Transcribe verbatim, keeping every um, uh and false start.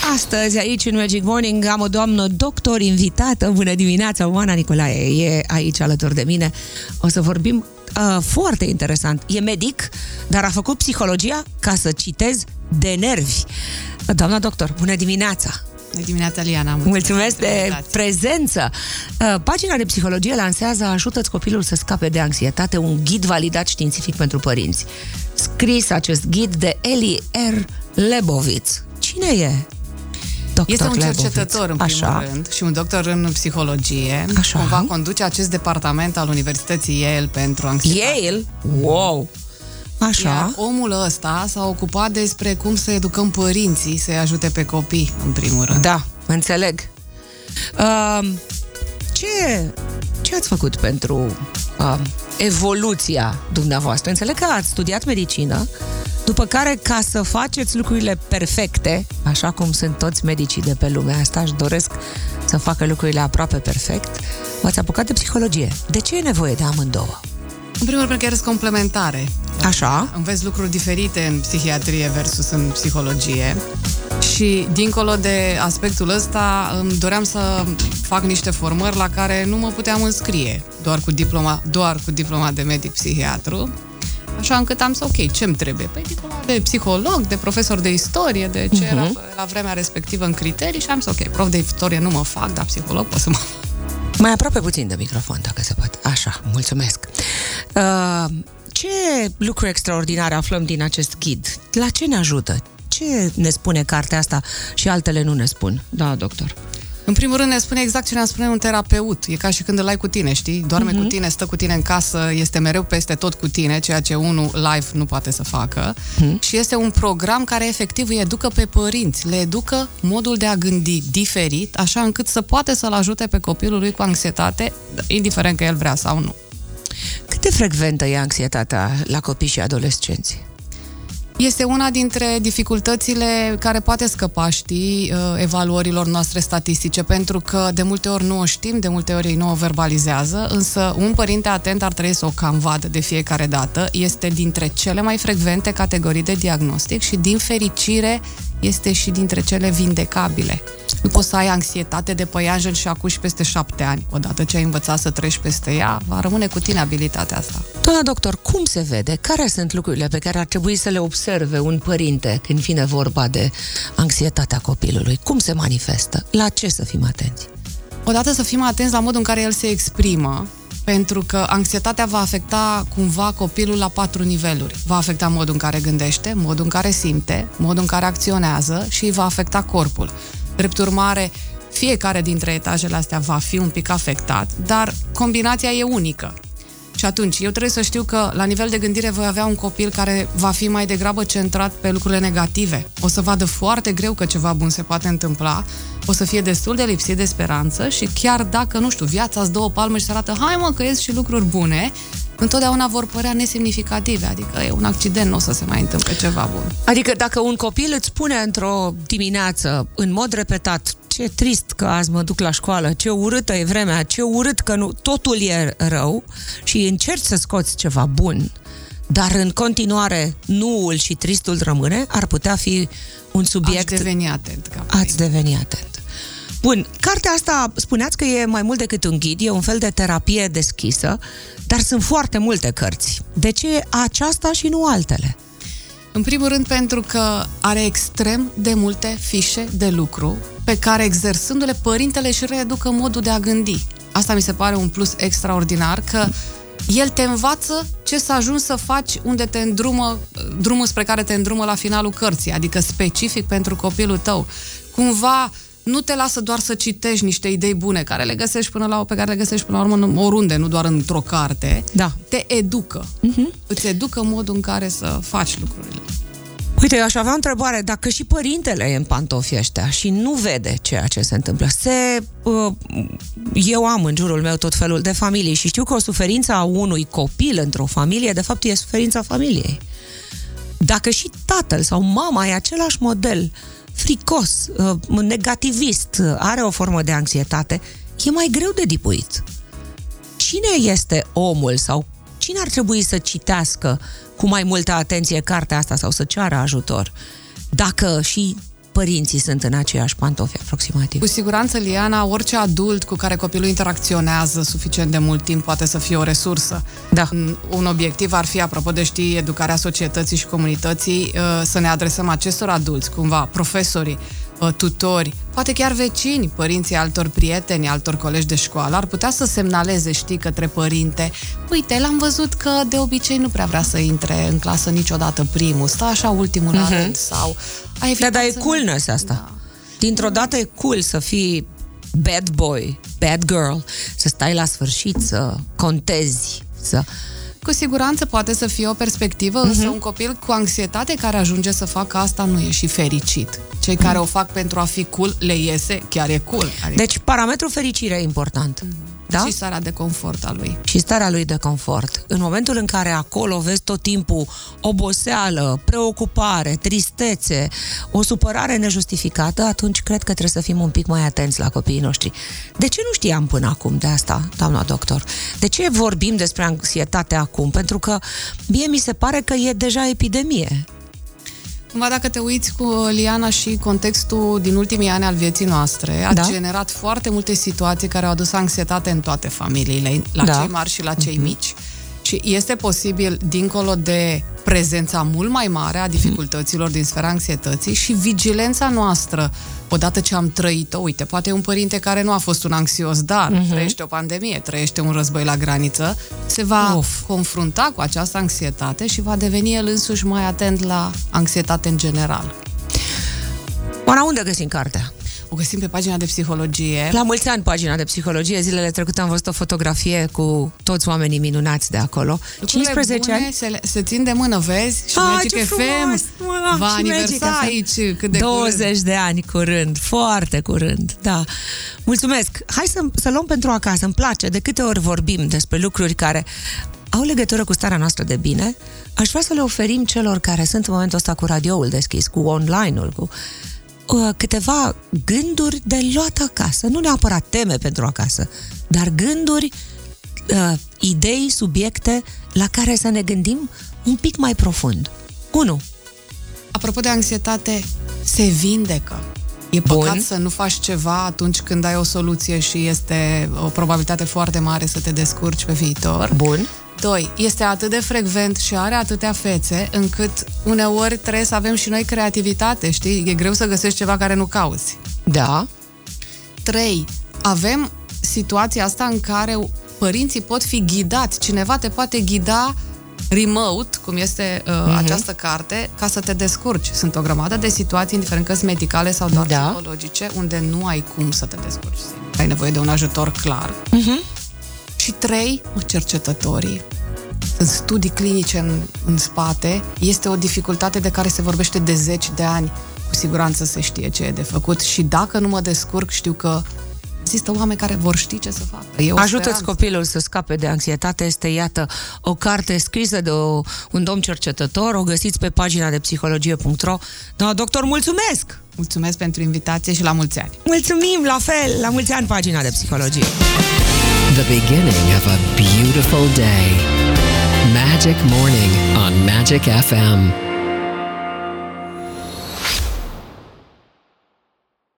Astăzi, aici în Magic Morning, am o doamnă doctor invitată. Bună dimineața, Oana Nicolae e aici alături de mine. O să vorbim uh, foarte interesant. E medic, dar a făcut psihologia ca să citez de nervi. Doamna doctor, bună dimineața! Bună dimineața, Liana! Mulțumesc, Mulțumesc de prezență! Uh, pagina de psihologie lansează Ajută-ți copilul să scape de anxietate, un ghid validat științific pentru părinți. Scris acest ghid de Eli R. Lebovitz. Cine e? Doctor este un Lebovitz. cercetător, în primul Așa. rând, și un doctor în psihologie. Așa. Cumva conduce acest departament al Universității Yale pentru anxietate. Yale? Wow! Așa. Iar omul ăsta s-a ocupat despre cum să educăm părinții să-i ajute pe copii, în primul rând. Da, înțeleg. Uh, ce, ce ați făcut pentru uh, evoluția dumneavoastră? Înțeleg că ați studiat medicină, după care, ca să faceți lucrurile perfecte, așa cum sunt toți medicii de pe lumea asta, își doresc să facă lucrurile aproape perfect, v-ați apucat de psihologie. De ce e nevoie de amândouă? În primul rând, pentru că ele sunt complementare. Așa. Înveți lucruri diferite în psihiatrie versus în psihologie. Și, dincolo de aspectul ăsta, îmi doream să fac niște formări la care nu mă puteam înscrie doar cu diploma, doar cu diploma de medic-psihiatru. Așa încât am să, ok, ce-mi trebuie? Păi diploma de psiholog, de profesor de istorie, de ce uh-huh. era la vremea respectivă în criterii și am să, ok, prof de istorie nu mă fac, dar psiholog pot să mă fac. Mai aproape puțin de microfon, dacă se poate. Așa, mulțumesc. Uh, ce lucruri extraordinare aflăm din acest ghid? La ce ne ajută? Ce ne spune cartea asta și altele nu ne spun? Da, doctor. În primul rând ne spune exact ce ne-a spune un terapeut. E ca și când îl ai cu tine, știi? Doarme uh-huh. cu tine, stă cu tine în casă, este mereu peste tot cu tine, ceea ce unul live nu poate să facă. Uh-huh. Și este un program care efectiv îi educă pe părinți, le educă modul de a gândi diferit, așa încât să poate să-l ajute pe copilul lui cu anxietate, indiferent că el vrea sau nu. Cât de frecventă e anxietatea la copii și adolescenți? Este una dintre dificultățile care poate scăpa, știi, evaluărilor noastre statistice, pentru că de multe ori nu o știm, de multe ori ei nu o verbalizează, însă un părinte atent ar trebui să o cam vadă de fiecare dată. Este dintre cele mai frecvente categorii de diagnostic și, din fericire, este și dintre cele vindecabile. Nu poți să ai anxietate de păianjen și acuși peste șapte ani. Odată ce ai învățat să treci peste ea, va rămâne cu tine abilitatea asta. Doamna doctor, cum se vede? Care sunt lucrurile pe care ar trebui să le observe un părinte când vine vorba de anxietatea copilului? Cum se manifestă? La ce să fim atenți? Odată să fim atenți la modul în care el se exprimă, pentru că anxietatea va afecta cumva copilul la patru niveluri. Va afecta modul în care gândește, modul în care simte, modul în care acționează și va afecta corpul. Drept urmare, fiecare dintre etajele astea va fi un pic afectat, dar combinația e unică. Și atunci, eu trebuie să știu că la nivel de gândire voi avea un copil care va fi mai degrabă centrat pe lucrurile negative. O să vadă foarte greu că ceva bun se poate întâmpla, o să fie destul de lipsit de speranță și chiar dacă, nu știu, viața îți dă o palmă și se arată, hai mă că ies și lucruri bune, întotdeauna vor părea nesemnificative, adică e un accident, nu o să se mai întâmple ceva bun. Adică dacă un copil îți spune într-o dimineață, în mod repetat, ce trist că azi mă duc la școală, ce urâtă e vremea, ce urât că nu, totul e rău și încerci să scoți ceva bun, dar în continuare nuul și tristul rămâne, ar putea fi un subiect... Aș deveni atent. Ați deveni atent. Bun, cartea asta, spuneați că e mai mult decât un ghid, e un fel de terapie deschisă, dar sunt foarte multe cărți. De ce aceasta și nu altele? În primul rând pentru că are extrem de multe fișe de lucru pe care, exersându-le, părintele își reeducă modul de a gândi. Asta mi se pare un plus extraordinar, că el te învață ce să ajungi să faci, unde te îndrumă, drumul spre care te îndrumă la finalul cărții, adică specific pentru copilul tău. Cumva nu te lasă doar să citești niște idei bune care le găsești până la, pe care le găsești până la urmă oriunde, nu doar într-o carte. Da. Te educă. Uh-huh. Îți educă modul în care să faci lucrurile. Uite, eu aș avea o întrebare. Dacă și părintele e în pantofii ăștia și nu vede ceea ce se întâmplă, se, uh, eu am în jurul meu tot felul de familii și știu că o suferință a unui copil într-o familie, de fapt, e suferința familiei. Dacă și tatăl sau mama e același model, fricos, uh, negativist, are o formă de anxietate, e mai greu de dipuit. Cine este omul sau cine ar trebui să citească cu mai multă atenție cartea asta sau să ceară ajutor? Dacă și părinții sunt în aceiași pantofi aproximativ? Cu siguranță, Liana, orice adult cu care copilul interacționează suficient de mult timp poate să fie o resursă. Da. Un obiectiv ar fi, apropo de, știi, educarea societății și comunității, să ne adresăm acestor adulți, cumva, profesorii, tutori, poate chiar vecini, părinții altor prieteni, altor colegi de școală, ar putea să semnaleze, știi, către părinte: uite, l-am văzut că de obicei nu prea vrea să intre în clasă niciodată primul, stă așa ultimul uh-huh. la rând, sau... Da, dar e coolness asta. Da. Dintr-o dată e cool să fii bad boy, bad girl, să stai la sfârșit, să contezi, să... Cu siguranță poate să fie o perspectivă, uh-huh. însă un copil cu anxietate care ajunge să facă asta nu e și fericit. Cei care uh-huh. o fac pentru a fi cool, le iese, chiar e cool. Adică... Deci parametrul fericire e important. Uh-huh. Da? Și starea de confort a lui. Și starea lui de confort. În momentul în care acolo vezi tot timpul oboseală, preocupare, tristețe, o supărare nejustificată, atunci cred că trebuie să fim un pic mai atenți la copiii noștri. De ce nu știam până acum de asta, doamna doctor? De ce vorbim despre anxietate acum? Pentru că mie mi se pare că e deja epidemie. Cumva, dacă te uiți cu Liana și contextul din ultimii ani al vieții noastre, a da? generat foarte multe situații care au adus anxietate în toate familiile, la da. cei mari și la cei mm-hmm. mici. Și este posibil, dincolo de prezența mult mai mare a dificultăților din sfera anxietății și vigilența noastră, odată ce am trăit-o, uite, poate un părinte care nu a fost un anxios, dar uh-huh. trăiește o pandemie, trăiește un război la graniță, se va Uf. confrunta cu această anxietate și va deveni el însuși mai atent la anxietate în general. Oana, unde găsim cartea? O găsim pe pagina de psihologie. La mulți ani, pagina de psihologie. Zilele trecute am văzut o fotografie cu toți oamenii minunați de acolo. Lucrurile cincisprezece ani. Se, se țin de mână, vezi? Și ah, Magic F M va aniversa aici cât de douăzeci curând. de ani curând, foarte curând. Da. Mulțumesc. Hai să, să luăm pentru acasă. Îmi place, de câte ori vorbim despre lucruri care au legătură cu starea noastră de bine, aș vrea să le oferim celor care sunt în momentul ăsta cu radioul deschis, cu online-ul, cu câteva gânduri de luat acasă. Nu neapărat teme pentru acasă, dar gânduri, uh, idei, subiecte la care să ne gândim un pic mai profund. unu. Apropo de anxietate, se vindecă. E păcat Bun. să nu faci ceva atunci când ai o soluție și este o probabilitate foarte mare să te descurci pe viitor. Bun. Doi. Este atât de frecvent și are atâtea fețe încât uneori trebuie să avem și noi creativitate, știi? E greu să găsești ceva care nu cauți. Da. Trei. Avem situația asta în care părinții pot fi ghidați. Cineva te poate ghida remote, cum este uh, uh-huh. această carte, ca să te descurci. Sunt o grămadă de situații, indiferent că sunt medicale sau doar da. psihologice, unde nu ai cum să te descurci. Ai nevoie de un ajutor clar. Uh-huh. Și trei, cercetătorii. Sunt studii clinice în, în spate. Este o dificultate de care se vorbește de zeci de ani. Cu siguranță se știe ce e de făcut și dacă nu mă descurc, știu că există oameni care vor ști ce să facă. Ajută-ți copilul să scape de anxietate. Este, iată, o carte scrisă de o, un domn cercetător. O găsiți pe pagina de psihologie punct ro. Doamna doctor, mulțumesc! Mulțumesc pentru invitație și la mulți ani! Mulțumim, la fel! La mulți ani, pagina de psihologie! The beginning of a beautiful day. Magic Morning on Magic F M.